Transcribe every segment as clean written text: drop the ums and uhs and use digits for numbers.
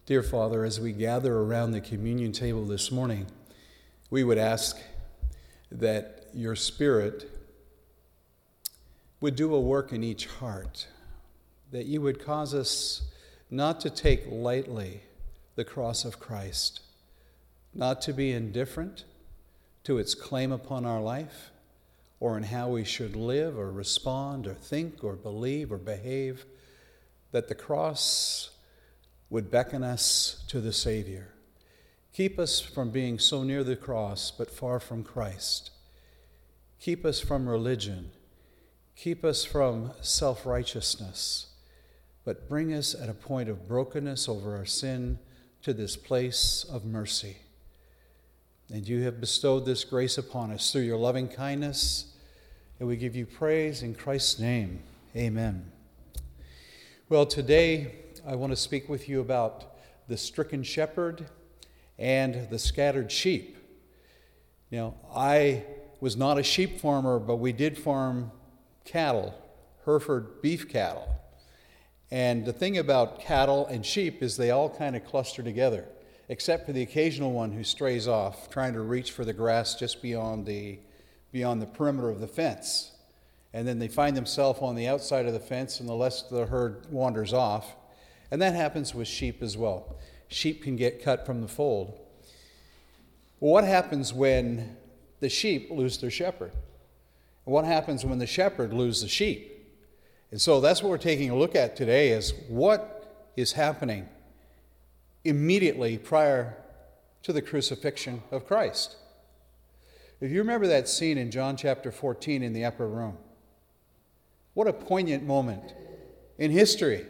Dear Father, as we gather around the communion table this morning, we would ask that your Spirit would do a work in each heart, that you would cause us not to take lightly the cross of Christ, not to be indifferent to its claim upon our life, or in how we should live or respond or think or believe or behave, that the cross would beckon us to the Savior. Keep us from being so near the cross but far from Christ. Keep us from religion. Keep us from self-righteousness. But bring us at a point of brokenness over our sin to this place of mercy. And you have bestowed this grace upon us through your loving kindness, and we give you praise in Christ's name. Amen. Well, today I want to speak with you about the stricken shepherd and the scattered sheep. You know, I was not a sheep farmer, but we did farm cattle, Hereford beef cattle. And the thing about cattle and sheep is they all kind of cluster together, except for the occasional one who strays off, trying to reach for the grass just beyond the perimeter of the fence. And then they find themselves on the outside of the fence and the rest of the herd wanders off. And that happens with sheep as well. Sheep can get cut from the fold. Well, what happens when the sheep lose their shepherd? And what happens when the shepherd loses the sheep? And so that's what we're taking a look at today, is what is happening immediately prior to the crucifixion of Christ. If you remember that scene in John chapter 14 in the upper room, what a poignant moment in history.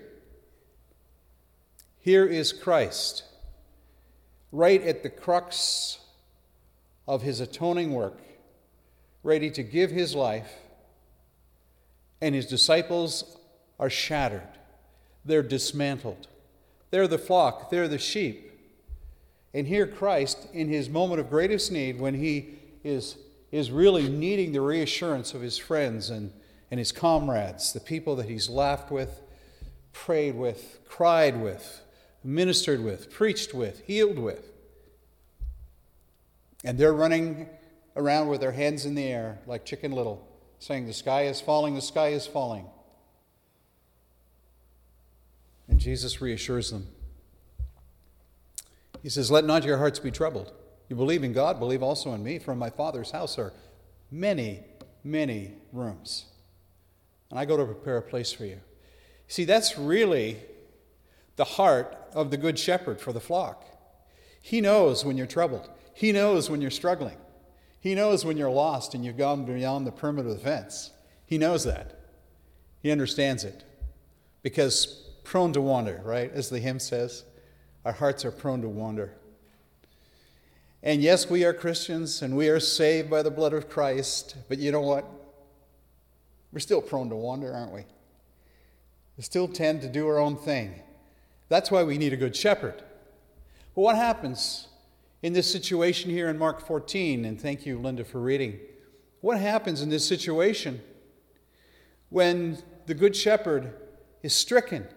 Here is Christ, right at the crux of his atoning work, ready to give his life, and his disciples are shattered. They're dismantled. They're the flock. They're the sheep. And here Christ, in his moment of greatest need, when he is really needing the reassurance of his friends and his comrades, the people that he's laughed with, prayed with, cried with, ministered with, preached with, healed with. And they're running around with their hands in the air like Chicken Little, saying, "The sky is falling, the sky is falling." And Jesus reassures them. He says, "Let not your hearts be troubled. You believe in God, believe also in me. For in my Father's house are many, many rooms. And I go to prepare a place for you." See, that's really the heart of the Good Shepherd for the flock. He knows when you're troubled. He knows when you're struggling. He knows when you're lost and you've gone beyond the perimeter of the fence. He knows that. He understands it. Because prone to wander, right? As the hymn says, our hearts are prone to wander. And yes, we are Christians and we are saved by the blood of Christ. But you know what? We're still prone to wander, aren't we? We still tend to do our own thing. That's why we need a good shepherd. But what happens in this situation here in Mark 14? And thank you, Linda, for reading. What happens in this situation when the good shepherd is stricken?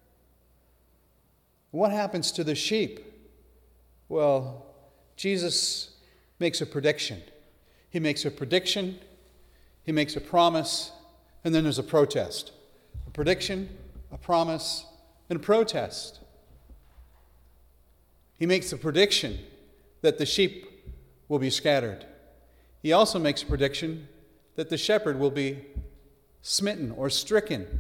What happens to the sheep? Well, Jesus makes a prediction. He makes a prediction, he makes a promise, and then there's a protest. A prediction, a promise, and a protest. He makes a prediction that the sheep will be scattered. He also makes a prediction that the shepherd will be smitten or stricken.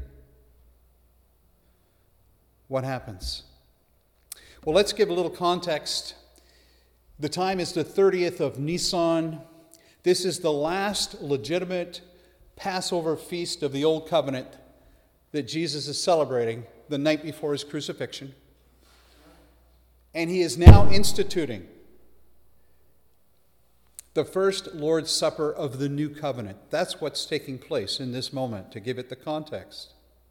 What happens? Well, let's give a little context. The time is the 30th of Nisan. This is the last legitimate Passover feast of the Old Covenant that Jesus is celebrating the night before his crucifixion. And he is now instituting the first Lord's Supper of the New Covenant. That's what's taking place in this moment, to give it the context.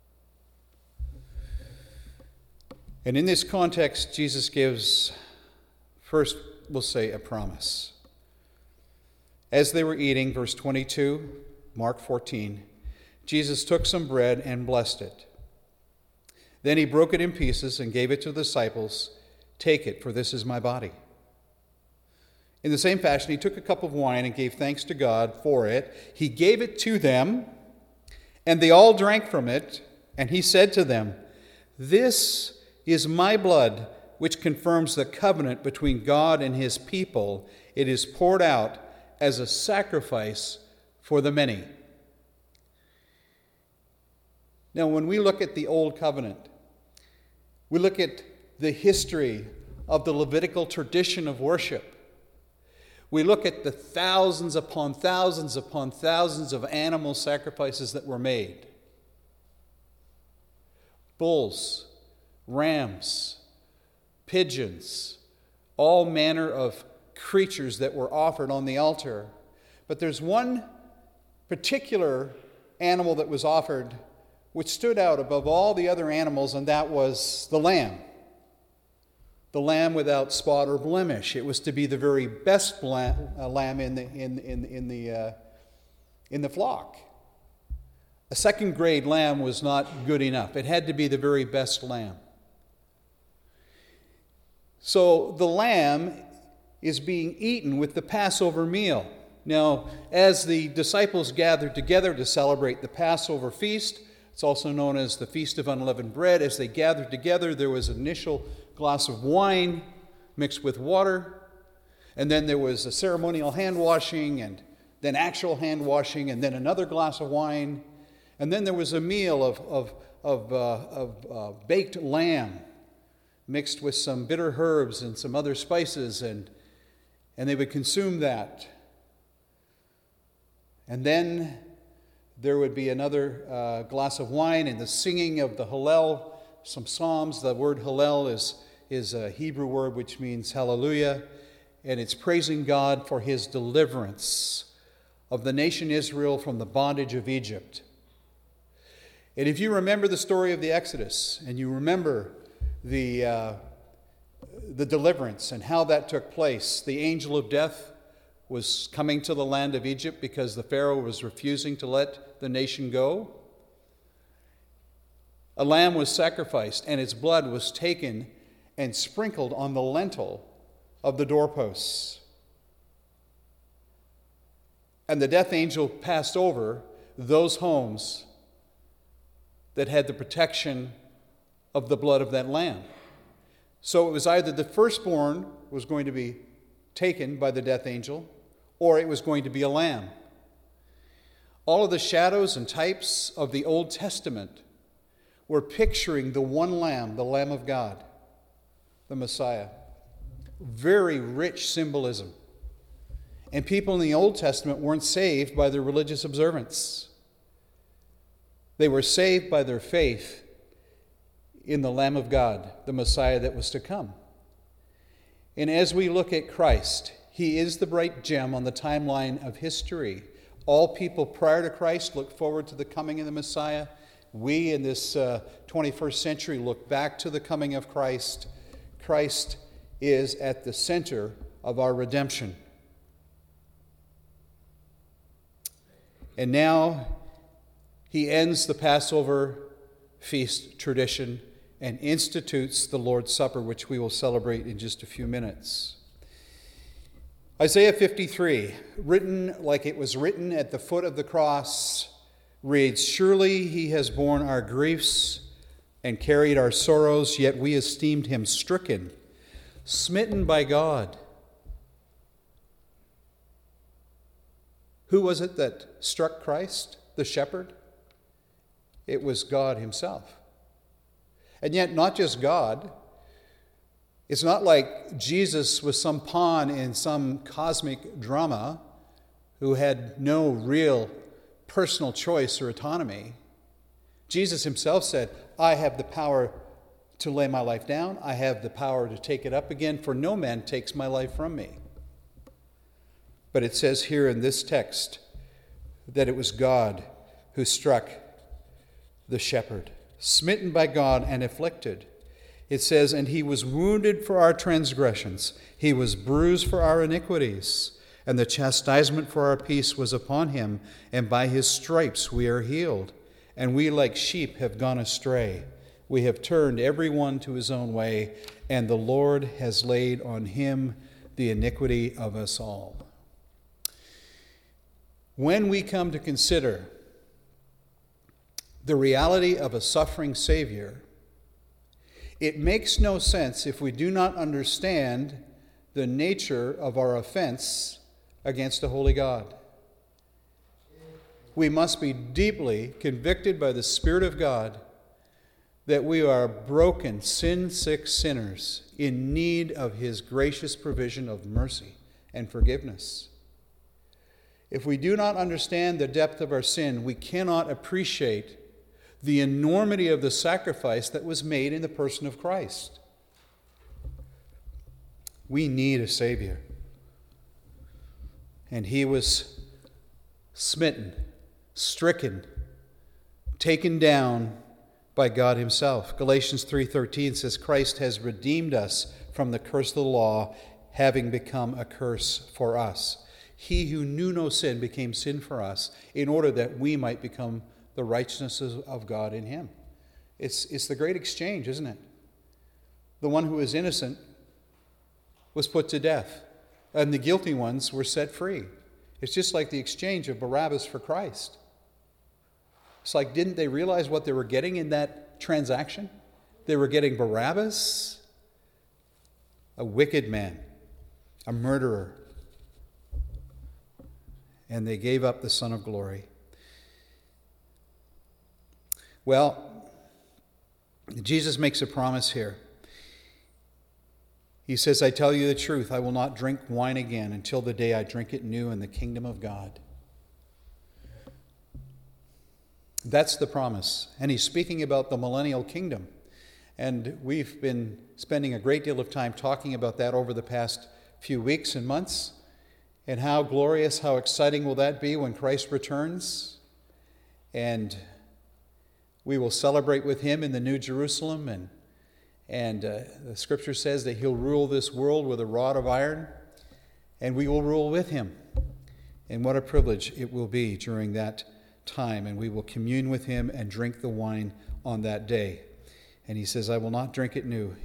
And in this context, Jesus gives, first we'll say, a promise. As they were eating, verse 22, Mark 14, Jesus took some bread and blessed it. Then he broke it in pieces and gave it to the disciples, Take it, for this is my body." In the same fashion, he took a cup of wine and gave thanks to God for it. He gave it to them, and they all drank from it. And he said to them, "This is my blood, which confirms the covenant between God and his people. It is poured out as a sacrifice for the many." Now, when we look at the Old Covenant, we look at the history of the Levitical tradition of worship. We look at the thousands upon thousands upon thousands of animal sacrifices that were made. Bulls, rams, pigeons, all manner of creatures that were offered on the altar. But there's one particular animal that was offered which stood out above all the other animals, and that was the lamb. The lamb without spot or blemish. It was to be the very best lamb in the flock. A second-grade lamb was not good enough. It had to be the very best lamb. So the lamb is being eaten with the Passover meal. Now, as the disciples gathered together to celebrate the Passover feast, it's also known as the Feast of Unleavened Bread, as they gathered together, there was an initial glass of wine mixed with water, and then there was a ceremonial hand washing, and then actual hand washing, and then another glass of wine, and then there was a meal of baked lamb mixed with some bitter herbs and some other spices, and they would consume that. And then there would be another glass of wine and the singing of the Hallel, some psalms. The word Hallel is a Hebrew word which means hallelujah, and it's praising God for his deliverance of the nation Israel from the bondage of Egypt. And if you remember the story of the Exodus, and you remember the deliverance and how that took place, the angel of death was coming to the land of Egypt because the Pharaoh was refusing to let the nation go. A lamb was sacrificed, and its blood was taken and sprinkled on the lintel of the doorposts. And the death angel passed over those homes that had the protection of the blood of that lamb. So it was either the firstborn was going to be taken by the death angel, or it was going to be a lamb. All of the shadows and types of the Old Testament were picturing the one lamb, the Lamb of God, the Messiah. Very rich symbolism. And people in the Old Testament weren't saved by their religious observance. They were saved by their faith in the Lamb of God, the Messiah that was to come. And as we look at Christ, he is the bright gem on the timeline of history. All people prior to Christ look forward to the coming of the Messiah. We in this 21st century look back to the coming of Christ. Christ is at the center of our redemption. And now he ends the Passover feast tradition and institutes the Lord's Supper, which we will celebrate in just a few minutes. Isaiah 53, written like it was written at the foot of the cross, reads, "Surely he has borne our griefs and carried our sorrows, yet we esteemed him stricken, smitten by God." Who was it that struck Christ, the shepherd? It was God himself. And yet, not just God. It's not like Jesus was some pawn in some cosmic drama who had no real personal choice or autonomy. Jesus himself said, "I have the power to lay my life down. I have the power to take it up again, for no man takes my life from me." But it says here in this text that it was God who struck the shepherd, smitten by God and afflicted. It says, "And he was wounded for our transgressions. He was bruised for our iniquities. And the chastisement for our peace was upon him. And by his stripes we are healed. And we like sheep have gone astray. We have turned every one to his own way, and the Lord has laid on him the iniquity of us all. When we come to consider the reality of a suffering Savior, it makes no sense if we do not understand the nature of our offense against a holy God. We must be deeply convicted by the Spirit of God that we are broken, sin-sick sinners in need of his gracious provision of mercy and forgiveness. If we do not understand the depth of our sin, we cannot appreciate the enormity of the sacrifice that was made in the person of Christ. We need a Savior. And he was smitten, stricken, taken down by God himself. Galatians 3:13 says, Christ has redeemed us from the curse of the law, having become a curse for us. He who knew no sin became sin for us, in order that we might become the righteousness of God in him. It's the great exchange, isn't it? The one who is innocent was put to death, and the guilty ones were set free. It's just like the exchange of Barabbas for Christ. It's like, didn't they realize what they were getting in that transaction? They were getting Barabbas, a wicked man, a murderer, and they gave up the Son of Glory. Well, Jesus makes a promise here. He says, I tell you the truth, I will not drink wine again until the day I drink it new in the kingdom of God. That's the promise. And he's speaking about the millennial kingdom. And we've been spending a great deal of time talking about that over the past few weeks and months. And how glorious, how exciting will that be when Christ returns? And we will celebrate with him in the New Jerusalem. And the scripture says that he'll rule this world with a rod of iron. And we will rule with him. And what a privilege it will be during that time. And we will commune with him and drink the wine on that day. And he says, I will not drink it new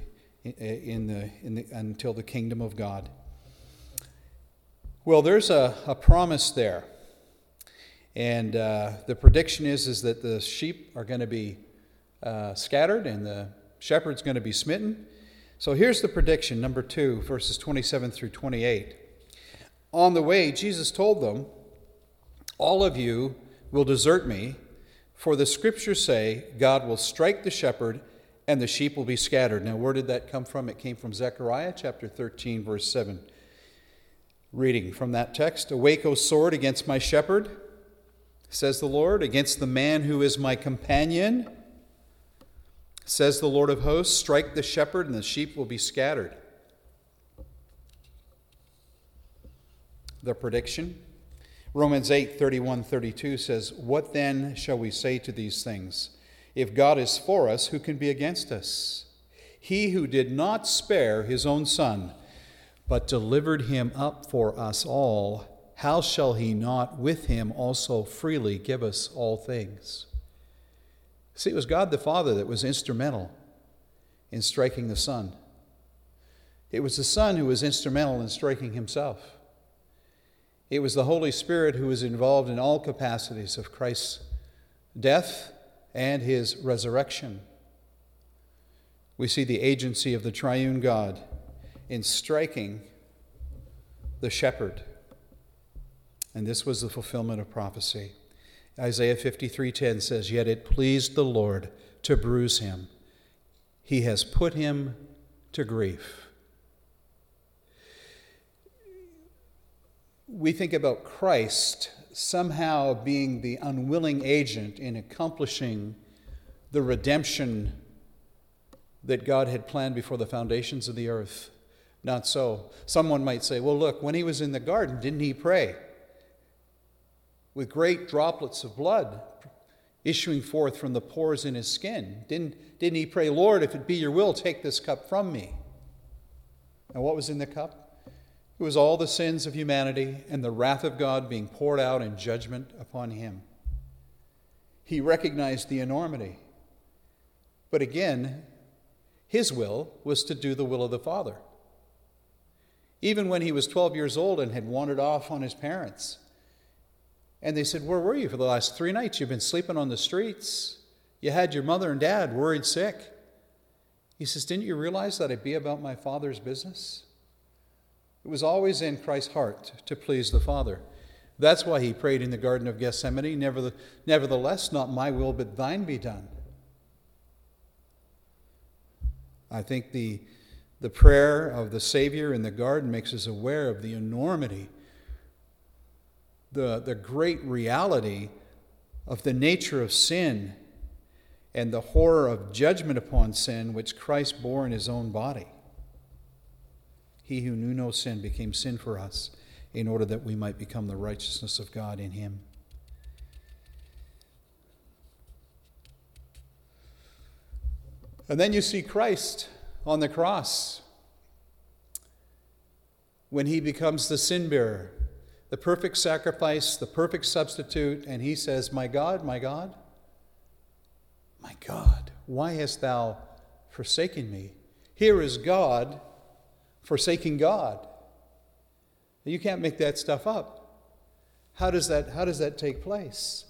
until the kingdom of God. Well, there's a promise there. And the prediction is that the sheep are going to be scattered and the shepherd's going to be smitten. So here's the prediction, number 2, verses 27 through 28. On the way, Jesus told them, all of you will desert me, for the scriptures say God will strike the shepherd and the sheep will be scattered. Now, where did that come from? It came from Zechariah chapter 13, verse 7. Reading from that text, awake, O sword, against my shepherd, says the Lord, against the man who is my companion, says the Lord of hosts, strike the shepherd and the sheep will be scattered. The prediction, Romans 8:31-32 says, what then shall we say to these things? If God is for us, who can be against us? He who did not spare his own son, but delivered him up for us all, how shall he not with him also freely give us all things? See, it was God the Father that was instrumental in striking the Son. It was the Son who was instrumental in striking himself. It was the Holy Spirit who was involved in all capacities of Christ's death and his resurrection. We see the agency of the triune God in striking the shepherd. And this was the fulfillment of prophecy. Isaiah 53:10 says, yet it pleased the Lord to bruise him. He has put him to grief. We think about Christ somehow being the unwilling agent in accomplishing the redemption that God had planned before the foundations of the earth. Not so. Someone might say, well, look, when he was in the garden, didn't he pray? With great droplets of blood issuing forth from the pores in his skin. Didn't he pray, Lord, if it be your will, take this cup from me? And what was in the cup? It was all the sins of humanity and the wrath of God being poured out in judgment upon him. He recognized the enormity But again, his will was to do the will of the Father. Even when he was 12 years old and had wandered off on his parents, and they said, "Where were you for the last 3 nights? You've been sleeping on the streets. You had your mother and dad worried sick." He says, "Didn't you realize that I'd be about my Father's business?" It was always in Christ's heart to please the Father. That's why he prayed in the Garden of Gethsemane, "Nevertheless, not my will, but thine be done." I think the prayer of the Savior in the garden makes us aware of the enormity, the great reality of the nature of sin and the horror of judgment upon sin which Christ bore in his own body. He who knew no sin became sin for us in order that we might become the righteousness of God in him. And then you see Christ on the cross when he becomes the sin bearer, the perfect sacrifice, the perfect substitute, and he says, my God, my God, why hast thou forsaken me?" Here is God forsaking God. You can't make that stuff up. How does that take place?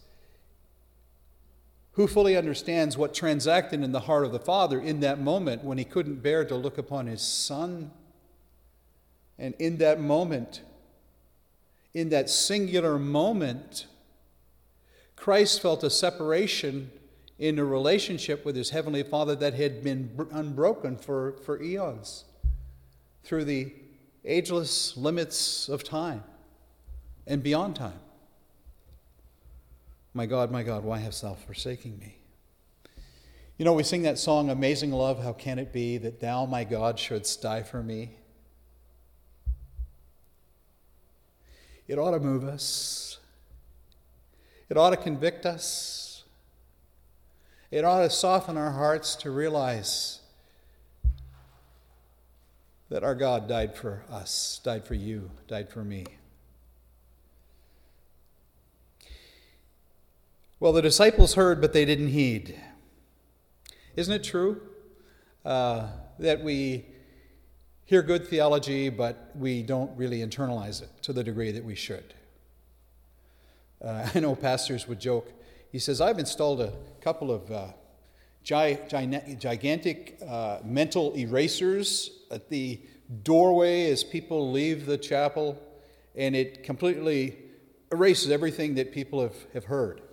Who fully understands what transacted in the heart of the Father in that moment when he couldn't bear to look upon his Son? And in that moment, in that singular moment, Christ felt a separation in a relationship with his Heavenly Father that had been unbroken for eons, through the ageless limits of time and beyond time. My God, why hast thou forsaken me?" You know, we sing that song, "Amazing Love, how can it be that thou, my God, shouldst die for me?" It ought to move us. It ought to convict us. It ought to soften our hearts to realize that our God died for us, died for you, died for me. Well, the disciples heard, but they didn't heed. Isn't it true that we hear good theology, but we don't really internalize it to the degree that we should? I know pastors would joke. He says, "I've installed a couple of gigantic mental erasers at the doorway as people leave the chapel, and it completely erases everything that people have heard."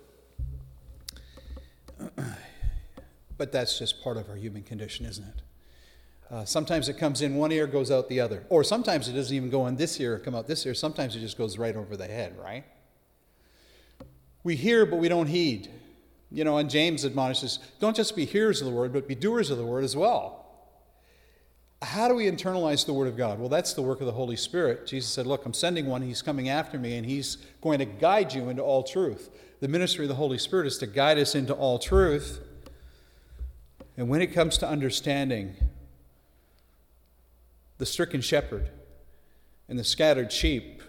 But that's just part of our human condition, isn't it? Sometimes it comes in one ear, goes out the other. Or sometimes it doesn't even go in this ear, come out this ear. Sometimes it just goes right over the head, right? We hear, but we don't heed. You know, and James admonishes, don't just be hearers of the word, but be doers of the word as well. How do we internalize the word of God? Well, that's the work of the Holy Spirit. Jesus said, "Look, I'm sending one. He's coming after me, and he's going to guide you into all truth." The ministry of the Holy Spirit is to guide us into all truth. And when it comes to understanding the stricken shepherd and the scattered sheep,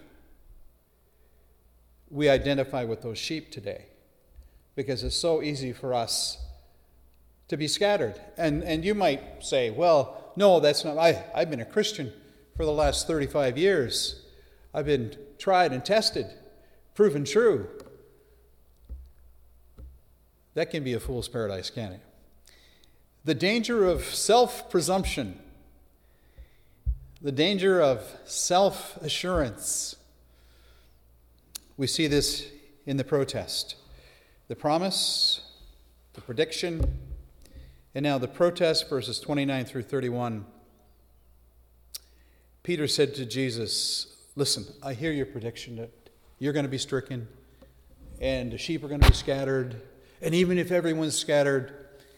we identify with those sheep today, because it's so easy for us to be scattered. And you might say, "Well, no, that's not. I've been a Christian for the last 35 years. I've been tried and tested, proven true." That can be a fool's paradise, can't it? The danger of self-presumption, the danger of self-assurance. We see this in the protest. The promise, the prediction, and now the protest, verses 29 through 31. Peter said to Jesus, "Listen, I hear your prediction that you're going to be stricken and the sheep are going to be scattered. And even if everyone's scattered,"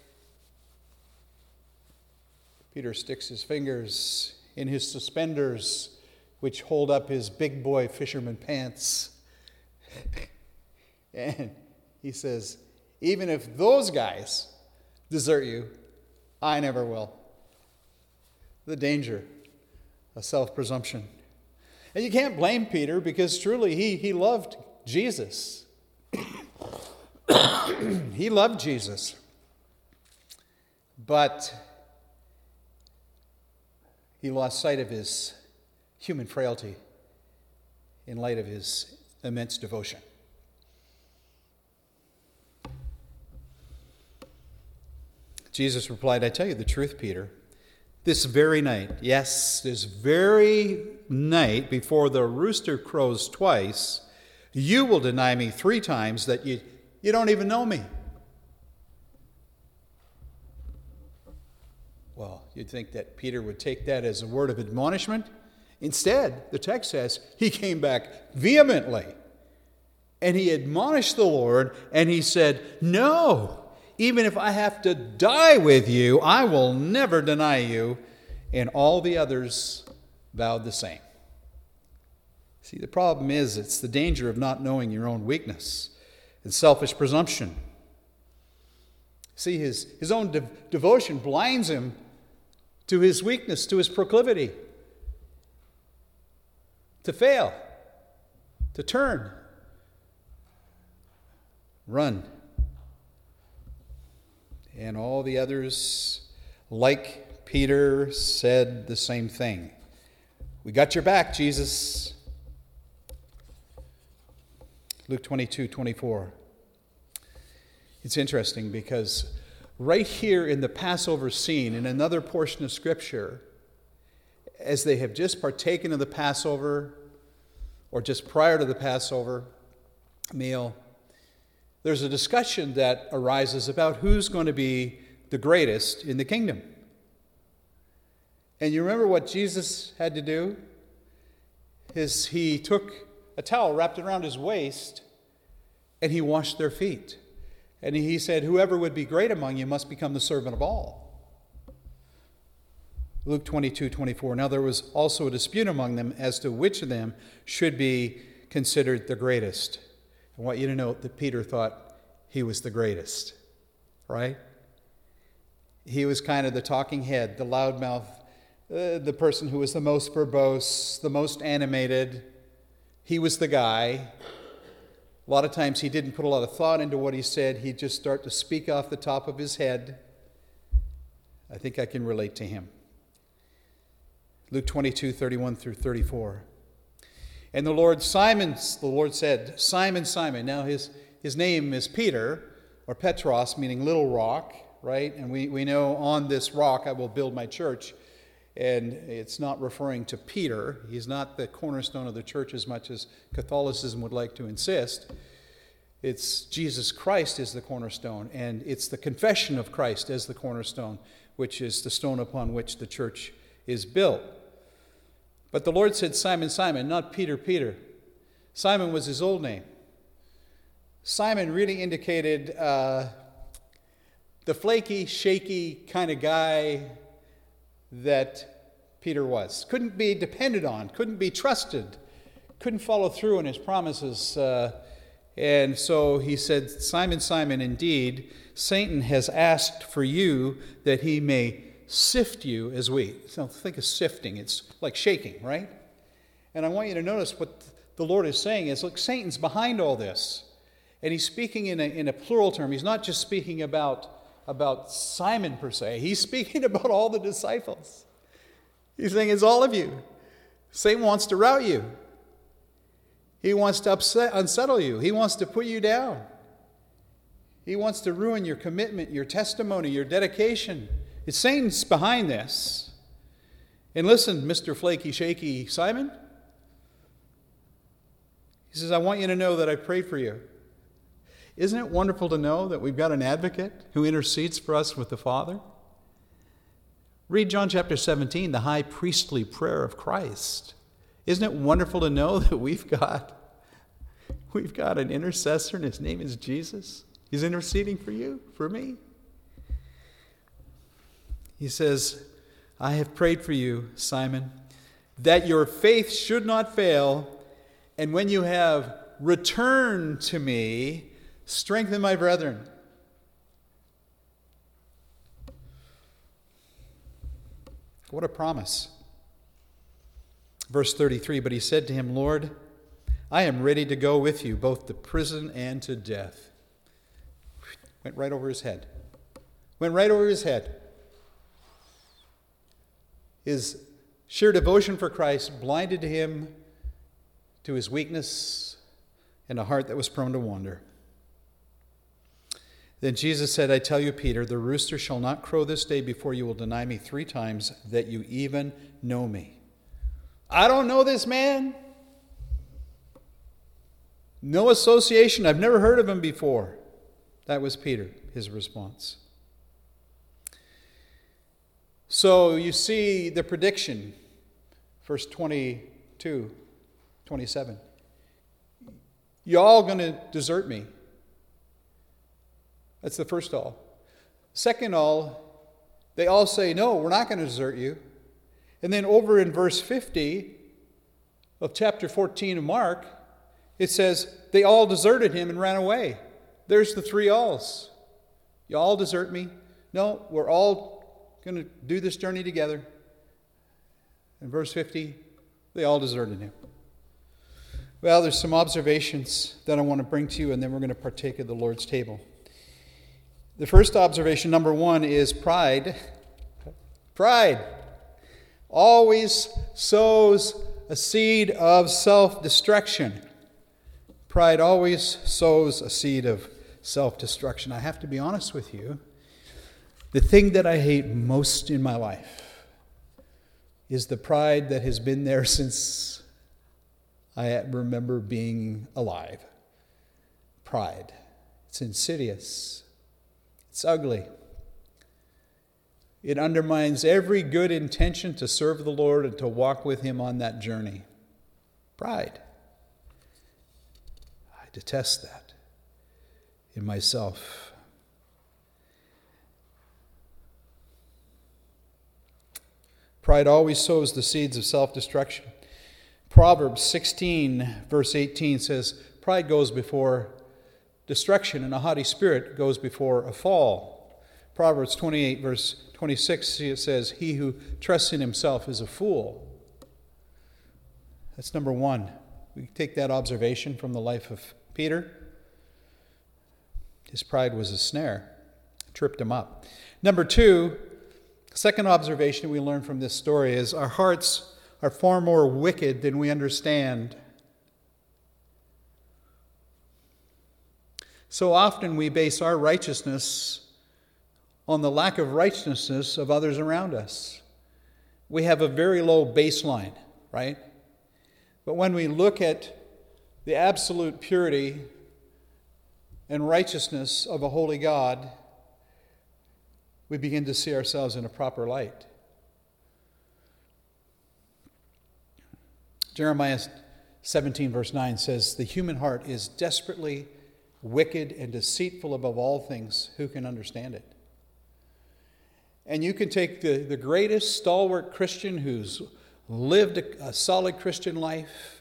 Peter sticks his fingers in his suspenders, which hold up his big boy fisherman pants. And he says, "Even if those guys desert you, I never will." The danger of self-presumption. And you can't blame Peter, because truly he loved Jesus. He loved Jesus. but he lost sight of his human frailty in light of his immense devotion. Jesus replied, I tell you the truth, Peter. This very night, yes, this very night before the rooster crows twice, you will deny me 3 times that you don't even know me. Well, you'd think that Peter would take that as a word of admonishment. Instead, the text says he came back vehemently and he admonished the Lord and he said, no, even if I have to die with you, I will never deny you. And all the others vowed the same. See, the problem is it's the danger of not knowing your own weakness and selfish presumption. See, his own devotion blinds him to his weakness, to his proclivity, to fail, to turn, run. And all the others, like Peter, said the same thing. We got your back, Jesus. Luke 22:24. It's interesting because right here in the Passover scene, in another portion of Scripture, as they have just partaken of the Passover, or just prior to the Passover meal, there's a discussion that arises about who's going to be the greatest in the kingdom. And you remember what Jesus had to do? He took a towel, wrapped it around his waist, and he washed their feet. And he said, whoever would be great among you must become the servant of all. Luke 22:24. Now there was also a dispute among them as to which of them should be considered the greatest. I want you to note that Peter thought he was the greatest, right? He was kind of the talking head, the loudmouth, the person who was the most verbose, the most animated. He was the guy. A lot of times he didn't put a lot of thought into what he said. He'd just start to speak off the top of his head. I think I can relate to him. Luke 22:31 through 34. And the Lord said, Simon, Simon. Now his name is Peter, or Petros, meaning little rock, right? And we know on this rock I will build my church. And it's not referring to Peter. He's not the cornerstone of the church as much as Catholicism would like to insist. It's Jesus Christ is the cornerstone, and it's the confession of Christ as the cornerstone, which is the stone upon which the church is built. But the Lord said, Simon, Simon, not Peter, Peter. Simon was his old name. Simon really indicated the flaky, shaky kind of guy that Peter was. Couldn't be depended on, couldn't be trusted, couldn't follow through on his promises. And so he said, Simon, Simon, indeed, Satan has asked for you that he may sift you as wheat. So think of sifting. It's like shaking, right? And I want you to notice what the Lord is saying is, look, Satan's behind all this. And he's speaking in a plural term. He's not just speaking about Simon per se. He's speaking about all the disciples. He's saying it's all of you. Satan wants to rout you. He wants to unsettle you. He wants to put you down. He wants to ruin your commitment, your testimony, your dedication. It's Satan's behind this. And listen, Mr. Flaky, Shaky Simon. He says, I want you to know that I prayed for you. Isn't it wonderful to know that we've got an advocate who intercedes for us with the Father? Read John chapter 17, the high priestly prayer of Christ. Isn't it wonderful to know that we've got an intercessor and his name is Jesus? He's interceding for you, for me. He says, I have prayed for you, Simon, that your faith should not fail, and when you have returned to me, strengthen my brethren. What a promise. Verse 33, but he said to him, Lord, I am ready to go with you, both to prison and to death. Went right over his head. Went right over his head. His sheer devotion for Christ blinded him to his weakness and a heart that was prone to wander. Then Jesus said, I tell you, Peter, the rooster shall not crow this day before you will deny me 3 times that you even know me. I don't know this man. No association. I've never heard of him before. That was Peter, his response. So you see the prediction, verse 22, 27. Y'all going to desert me. That's the first all. Second all, they all say, no, we're not going to desert you. And then over in verse 50 of chapter 14 of Mark, it says, they all deserted him and ran away. There's the 3 alls. You all desert me? No, we're all going to do this journey together. In verse 50, they all deserted him. Well, there's some observations that I want to bring to you, and then we're going to partake of the Lord's table. The first observation, number 1, is pride. Pride always sows a seed of self-destruction. Pride always sows a seed of self-destruction. I have to be honest with you. The thing that I hate most in my life is the pride that has been there since I remember being alive. Pride. It's insidious. It's ugly. It undermines every good intention to serve the Lord and to walk with Him on that journey. Pride. I detest that in myself. Pride always sows the seeds of self-destruction. Proverbs 16, verse 18 says, pride goes before destruction, and a haughty spirit goes before a fall. Proverbs 28, verse 26, it says, he who trusts in himself is a fool. That's number 1. We take that observation from the life of Peter. His pride was a snare. It tripped him up. Number 2, second observation we learn from this story is our hearts are far more wicked than we understand. So often we base our righteousness on the lack of righteousness of others around us. We have a very low baseline, right? But when we look at the absolute purity and righteousness of a holy God, we begin to see ourselves in a proper light. Jeremiah 17, verse 9 says, the human heart is desperately wicked and deceitful above all things. Who can understand it? And you can take the greatest stalwart Christian who's lived a solid Christian life,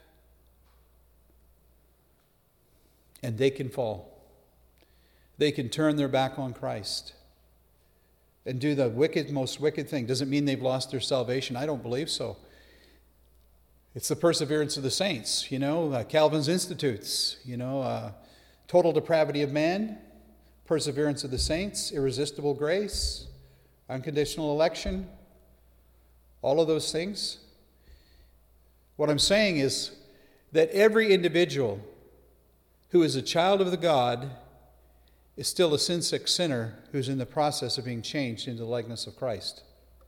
and they can fall. They can turn their back on Christ and do the most wicked thing. Doesn't mean they've lost their salvation. I don't believe so. It's the perseverance of the saints, Calvin's Institutes, total depravity of man, perseverance of the saints, irresistible grace, unconditional election, all of those things. What I'm saying is that every individual who is a child of the God is still a sin-sick sinner who's in the process of being changed into the likeness of Christ.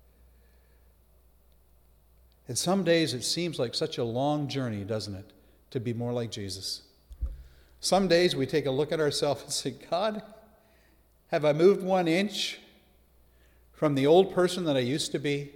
And some days it seems like such a long journey, doesn't it, to be more like Jesus. Some days we take a look at ourselves and say, God, have I moved 1 inch from the old person that I used to be?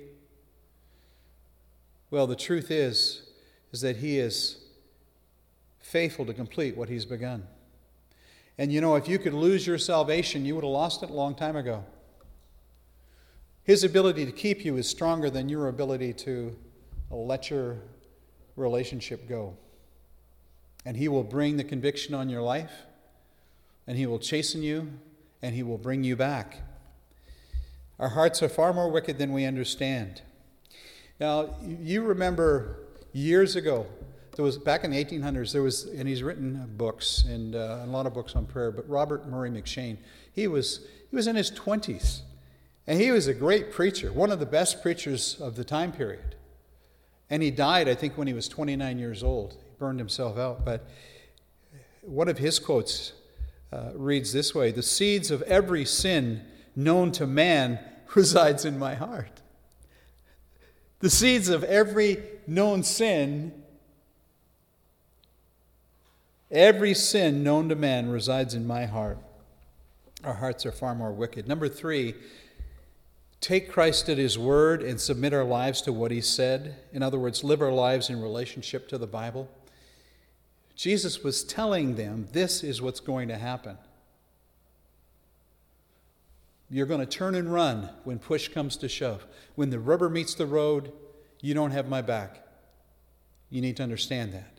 Well, the truth is that He is faithful to complete what He's begun. And if you could lose your salvation, you would have lost it a long time ago. His ability to keep you is stronger than your ability to let your relationship go. And He will bring the conviction on your life, and He will chasten you, and He will bring you back. Our hearts are far more wicked than we understand. Now, you remember years ago, there was back in the 1800s, and he's written books, and a lot of books on prayer, but Robert Murray McCheyne, he was in his 20s, And he was a great preacher, one of the best preachers of the time period. And he died, I think, when he was 29 years old. He burned himself out. But one of his quotes reads this way: "The seeds of every sin known to man resides in my heart." The seeds of every known sin, every sin known to man resides in my heart. Our hearts are far more wicked. Number 3, take Christ at his word and submit our lives to what he said. In other words, live our lives in relationship to the Bible. Jesus was telling them this is what's going to happen. You're going to turn and run when push comes to shove. When the rubber meets the road, you don't have my back. You need to understand that.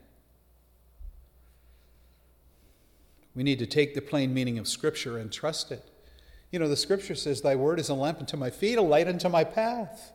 We need to take the plain meaning of Scripture and trust it. You know, the Scripture says, "Thy word is a lamp unto my feet, a light unto my path."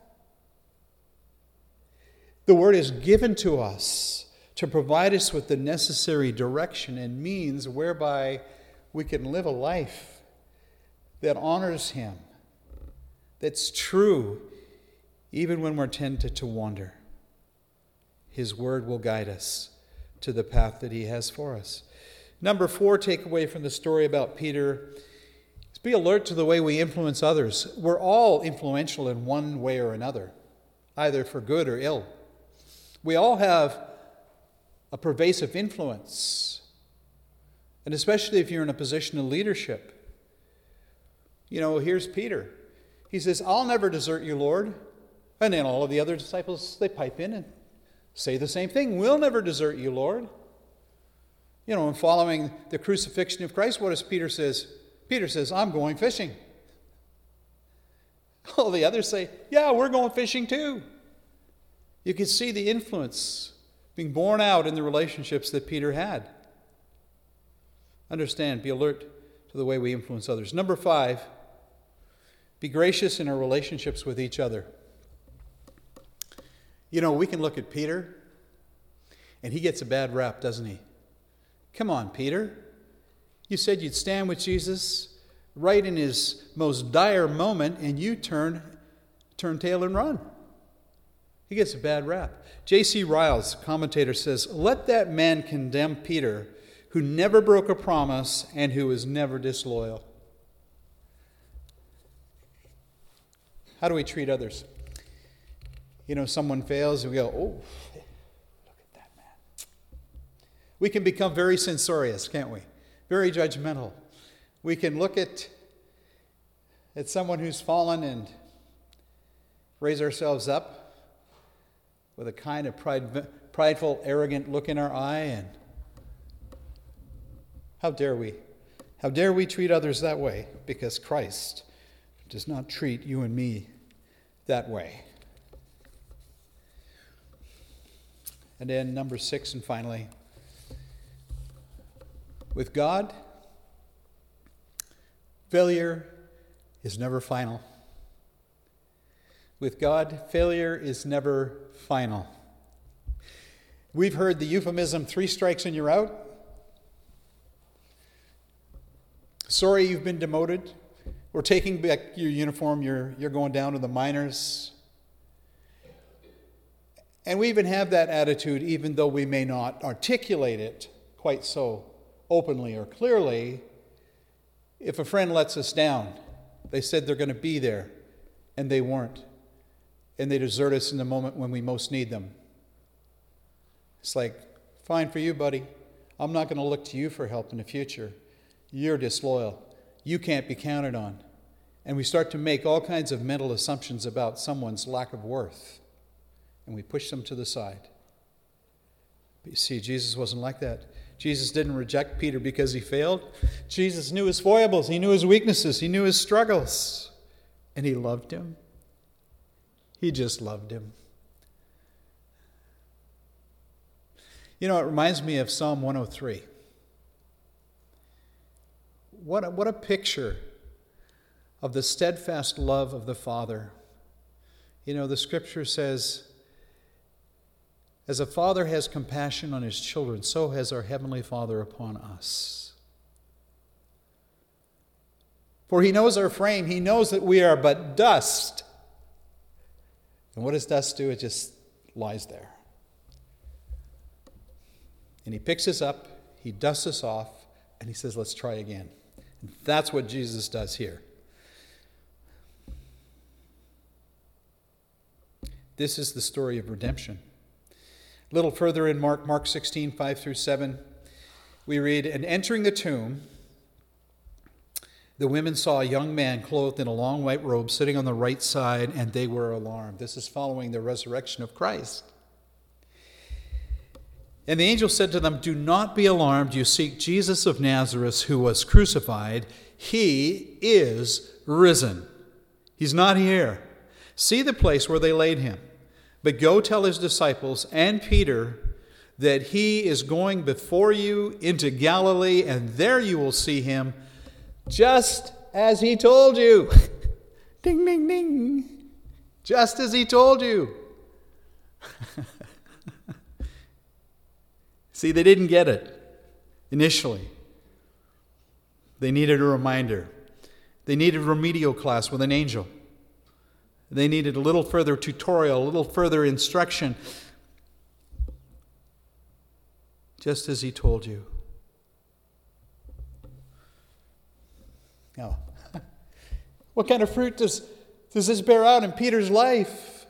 The word is given to us to provide us with the necessary direction and means whereby we can live a life that honors him, that's true, even when we're tempted to wander. His word will guide us to the path that he has for us. Number 4 takeaway from the story about Peter is be alert to the way we influence others. We're all influential in one way or another, either for good or ill. We all have a pervasive influence, and especially if you're in a position of leadership. You know, here's Peter. He says, "I'll never desert you, Lord." And then all of the other disciples, they pipe in and say the same thing. "We'll never desert you, Lord." You know, in following the crucifixion of Christ, what does Peter says? Peter says, "I'm going fishing." All the others say, "Yeah, we're going fishing too." You can see the influence being borne out in the relationships that Peter had. Understand, be alert to the way we influence others. Number 5, be gracious in our relationships with each other. You know, we can look at Peter, and he gets a bad rap, doesn't he? Come on, Peter. You said you'd stand with Jesus right in his most dire moment, and you turn tail and run. He gets a bad rap. J.C. Riles, commentator, says, "Let that man condemn Peter, who never broke a promise and who was never disloyal." How do we treat others? You know, someone fails and we go, "Oh, look at that man." We can become very censorious, can't we? Very judgmental. We can look at someone who's fallen and raise ourselves up with a kind of prideful, arrogant look in our eye, and how dare we? How dare we treat others that way? Because Christ does not treat you and me that way. And then number 6, and finally, with God, failure is never final. With God, failure is never final. We've heard the euphemism, 3 strikes and you're out. Sorry you've been demoted. We're taking back your uniform. You're going down to the minors. And we even have that attitude, even though we may not articulate it quite so openly or clearly. If a friend lets us down, they said they're going to be there, and they weren't. And they desert us in the moment when we most need them. It's like, fine for you, buddy. I'm not going to look to you for help in the future. You're disloyal. You can't be counted on. And we start to make all kinds of mental assumptions about someone's lack of worth. And we push them to the side. But you see, Jesus wasn't like that. Jesus didn't reject Peter because he failed. Jesus knew his foibles. He knew his weaknesses. He knew his struggles. And he loved him. He just loved him. You know, it reminds me of Psalm 103. What a picture of the steadfast love of the Father. You know, the Scripture says, as a father has compassion on his children, so has our Heavenly Father upon us. For he knows our frame. He knows that we are but dust. And what does dust do? It just lies there. And he picks us up, he dusts us off, and he says, let's try again. And that's what Jesus does here. This is the story of redemption. A little further in Mark 16, 5 through 7, we read, and entering the tomb, the women saw a young man clothed in a long white robe sitting on the right side, and they were alarmed. This is following the resurrection of Christ. And the angel said to them, do not be alarmed. You seek Jesus of Nazareth, who was crucified. He is risen. He's not here. See the place where they laid him. But go tell his disciples and Peter that he is going before you into Galilee, and there you will see him, just as he told you. Ding, ding, ding. Just as he told you. See, they didn't get it initially. They needed a reminder. They needed a remedial class with an angel. They needed a little further tutorial, a little further instruction. Just as he told you. Now, what kind of fruit does this bear out in Peter's life?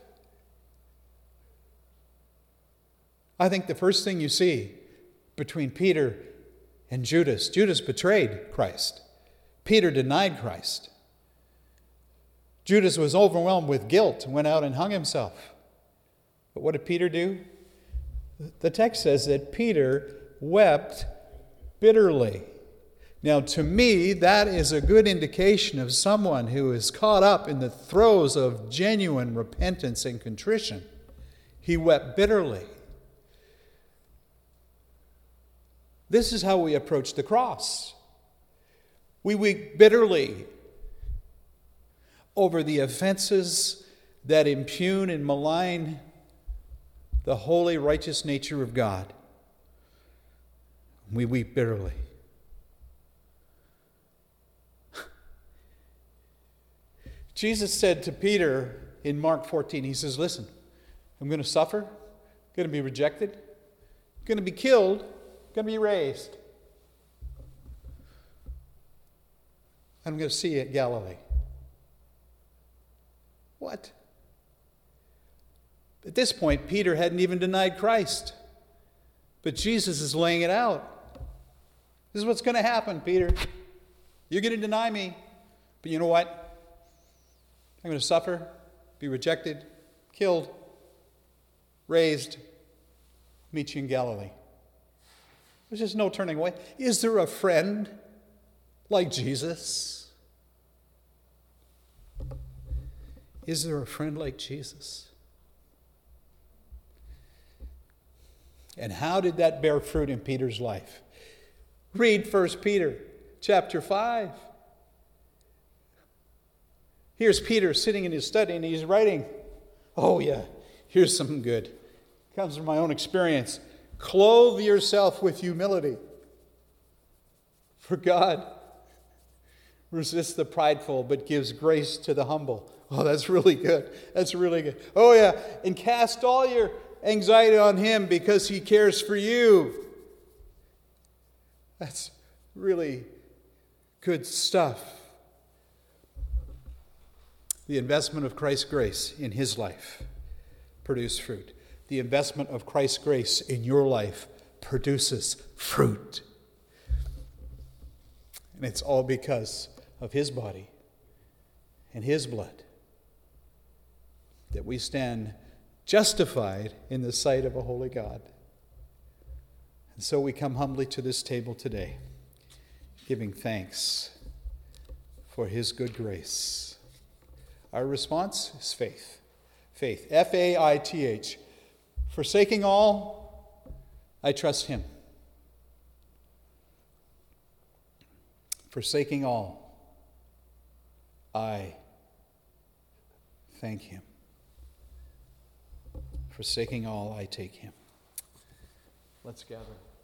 I think the first thing you see between Peter and Judas betrayed Christ. Peter denied Christ. Judas was overwhelmed with guilt and went out and hung himself. But what did Peter do? The text says that Peter wept bitterly. Now, to me, that is a good indication of someone who is caught up in the throes of genuine repentance and contrition. He wept bitterly. This is how we approach the cross. We weep bitterly over the offenses that impugn and malign the holy, righteous nature of God. We weep bitterly. Jesus said to Peter in Mark 14, he says, listen, I'm going to suffer, I'm going to be rejected, I'm going to be killed, I'm going to be raised. I'm going to see you at Galilee. What? At this point, Peter hadn't even denied Christ. But Jesus is laying it out. This is what's going to happen, Peter. You're going to deny me. But you know what? I'm going to suffer, be rejected, killed, raised, meet you in Galilee. There's just no turning away. Is there a friend like Jesus? Is there a friend like Jesus? And how did that bear fruit in Peter's life? Read 1 Peter chapter 5. Here's Peter sitting in his study and he's writing. Oh yeah, here's something good. Comes from my own experience. Clothe yourself with humility. For God resists the prideful but gives grace to the humble. Oh, that's really good. That's really good. Oh yeah, and cast all your anxiety on him because he cares for you. That's really good stuff. The investment of Christ's grace in his life produced fruit. The investment of Christ's grace in your life produces fruit. And it's all because of his body and his blood that we stand justified in the sight of a holy God. And so we come humbly to this table today, giving thanks for his good grace. Our response is faith. Faith. F-A-I-T-H. Forsaking all, I trust him. Forsaking all, I thank him. Forsaking all, I take him. Let's gather.